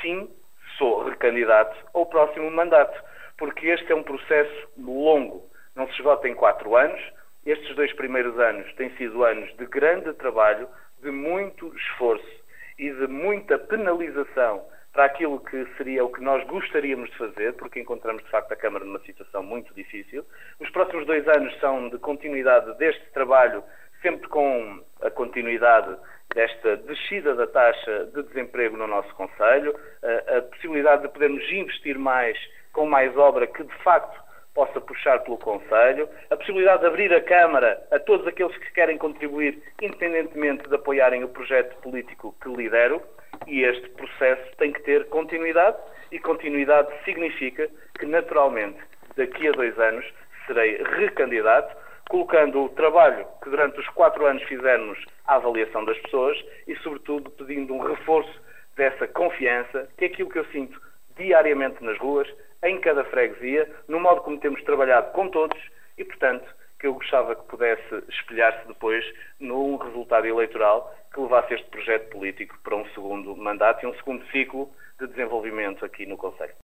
sim, sou recandidato ao próximo mandato, porque este é um processo longo, não se esgota em 4 anos. Estes 2 primeiros anos têm sido anos de grande trabalho, de muito esforço e de muita penalização para aquilo que seria o que nós gostaríamos de fazer, porque encontramos de facto a Câmara numa situação muito difícil. Os próximos 2 anos são de continuidade deste trabalho, sempre com a continuidade desta descida da taxa de desemprego no nosso concelho, a possibilidade de podermos investir mais, com mais obra que de facto possa puxar pelo concelho, a possibilidade de abrir a Câmara a todos aqueles que querem contribuir, independentemente de apoiarem o projeto político que lidero, e este processo tem que ter continuidade, e continuidade significa que, naturalmente, daqui a 2 anos serei recandidato, colocando o trabalho que durante os 4 anos fizemos à avaliação das pessoas e, sobretudo, pedindo um reforço dessa confiança, que é aquilo que eu sinto diariamente nas ruas, em cada freguesia, no modo como temos trabalhado com todos e, portanto, que eu gostava que pudesse espelhar-se depois num resultado eleitoral que levasse este projeto político para um segundo mandato e um segundo ciclo de desenvolvimento aqui no concelho.